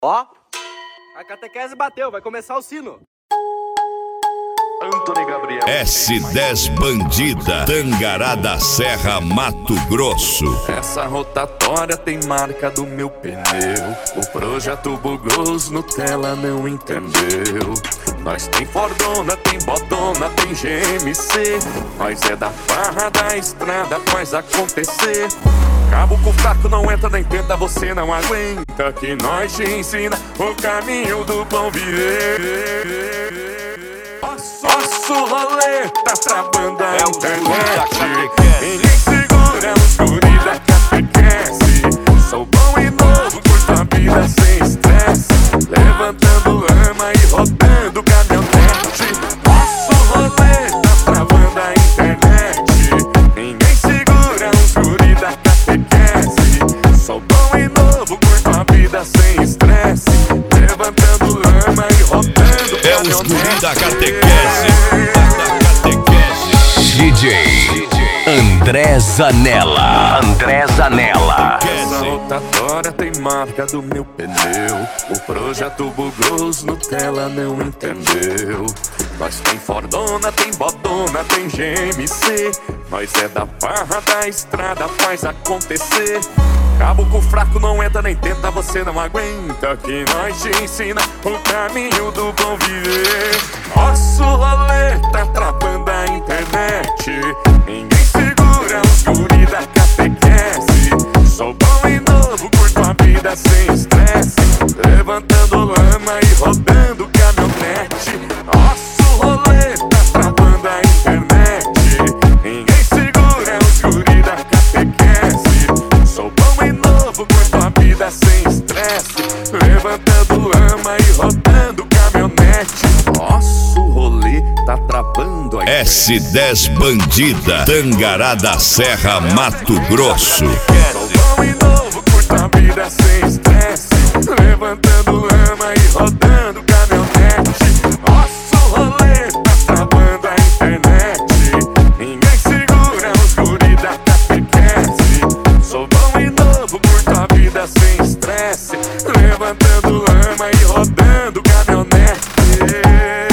Ó, a catequese bateu, vai começar o sino. Antony Gabriel. S10 Bandida, Tangará da Serra, Mato Grosso. Essa rotatória tem marca do meu pneu. O projeto bugou, os Nutella não entendeu. Nós tem Fordona, tem Botona, tem GMC. Nós é da farra da estrada, faz acontecer. Cabo com fraco não entra nem tenta, você não aguenta. Que nós te ensina o caminho do bom viver. Nosso rolê tá travando a internet. Ninguém segura os guri da catequese. Sou bom e novo, curto a vida sem estresse. Levantando lama e rodando caminhonete. Nosso rolê tá travando a internet. Ninguém segura os guri da catequese. Sou bom e novo, curto a vida sem estresse. Levantando lama e rodando caminhonete. É os guri da catequese. DJ André Zanella. Essa rotatória tem marca do meu pneu. O projeto bugou, os Nutella não entendeu. Nós tem Fordona, tem Botona, tem GMC. Nós é da farra da estrada, faz acontecer. Cabo com fraco não entra nem tenta, você não aguenta. Que nós te ensina o caminho do bom viver. Nosso rolê tá travando a internet. Ninguém segura os guri da catequese. Sou bom e novo, curto a vida sem estresse. Levantando lama e rodando caminhonete. Nosso rolê tá travando a internet. Ninguém segura os guri da catequese. Sou bom e novo, curto a vida sem estresse. Levantando lama e rodando caminhonete. Nosso rolê tá travando a internet. S10 Bandida, Tangará da Serra, Mato Grosso. Sou bom e novo, curto a vida sem estresse. Levantando lama e rodando caminhonete. Nosso rolê tá travando a internet. Ninguém segura os guri da catequese. Sou bom e novo, curto a vida sem estresse. Levantando lama e rodando caminhonete.